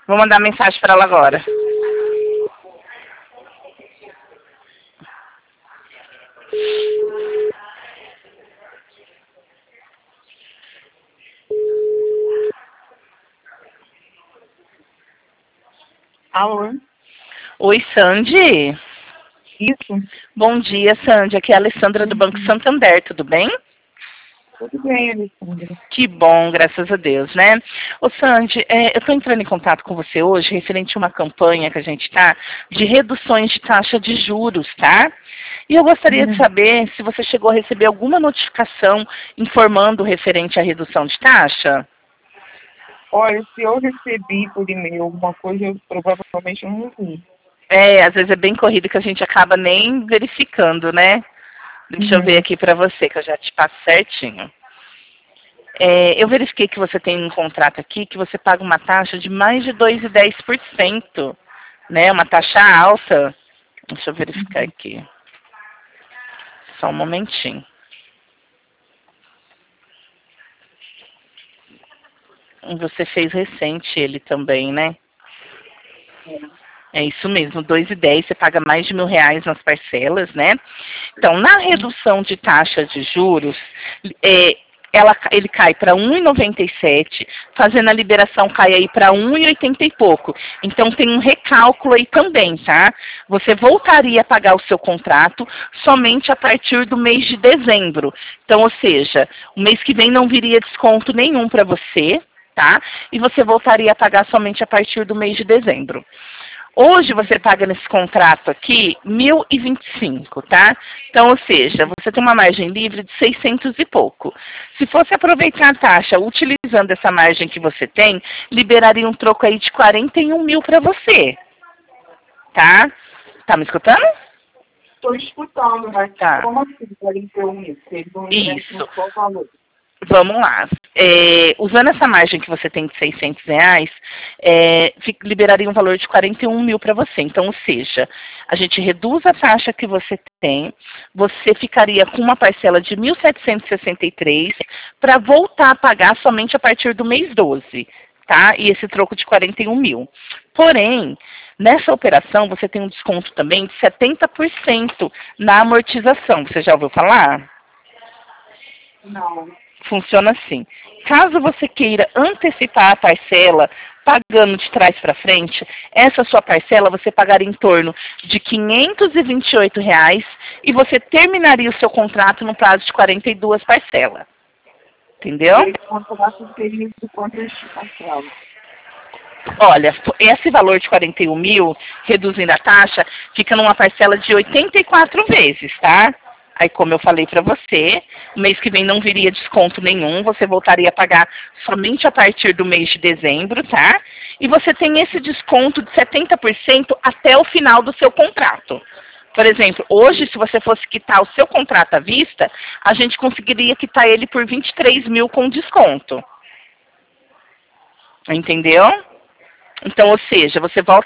Vou mandar mensagem para ela agora. Alô? Oi, Sandy. Isso? Bom dia, Sandy. Aqui é a Alessandra do Banco Santander, tudo bem? Tudo bem, Alessandra. Que bom, graças a Deus, né? Ô, Sandy, eu estou entrando em contato com você hoje referente a uma campanha que a gente está de reduções de taxa de juros, tá? E eu gostaria de saber se você chegou a receber alguma notificação informando referente à redução de taxa. Olha, se eu recebi por e-mail alguma coisa, eu provavelmente não vi. Às vezes é bem corrido que a gente acaba nem verificando, né? Deixa eu ver aqui para você, que eu já te passo certinho. Eu verifiquei que você tem um contrato aqui que você paga uma taxa de mais de 2,10%, né? Uma taxa alta. Deixa eu verificar aqui. Só um momentinho. Você fez recente ele também, né? É isso mesmo, 2,10, você paga mais de R$ 1.000 nas parcelas, né? Então, na redução de taxa de juros, ele cai para 1,97, fazendo a liberação cai aí para 1,80 e pouco. Então, tem um recálculo aí também, tá? Você voltaria a pagar o seu contrato somente a partir do mês de dezembro. Então, ou seja, o mês que vem não viria desconto nenhum para você, tá? E você voltaria a pagar somente a partir do mês de dezembro. Hoje você paga nesse contrato aqui 1.025, tá? Então, ou seja, você tem uma margem livre de 600 e pouco. Se fosse aproveitar a taxa utilizando essa margem que você tem, liberaria um troco aí de 41 mil para você, tá? Tá me escutando? Estou escutando, mas Tá. como assim 41 mil? Eles não Isso. qual valor? Vamos lá. Usando essa margem que você tem de R$ 600, liberaria um valor de 41 mil para você. Então, ou seja, a gente reduz a taxa que você tem, você ficaria com uma parcela de 1.763 para voltar a pagar somente a partir do mês 12, tá? E esse troco de 41 mil. Porém, nessa operação você tem um desconto também de 70% na amortização. Você já ouviu falar? Não. Funciona assim. Caso você queira antecipar a parcela, pagando de trás para frente, essa sua parcela você pagaria em torno de R$ 528 e você terminaria o seu contrato no prazo de 42 parcelas. Entendeu? E esse contrato seria de quantas parcelas? Olha, esse valor de 41 mil, reduzindo a taxa, fica numa parcela de 84 vezes, tá? Aí, como eu falei para você, o mês que vem não viria desconto nenhum, você voltaria a pagar somente a partir do mês de dezembro, tá? E você tem esse desconto de 70% até o final do seu contrato. Por exemplo, hoje, se você fosse quitar o seu contrato à vista, a gente conseguiria quitar ele por 23 mil com desconto. Entendeu? Então, ou seja, você volta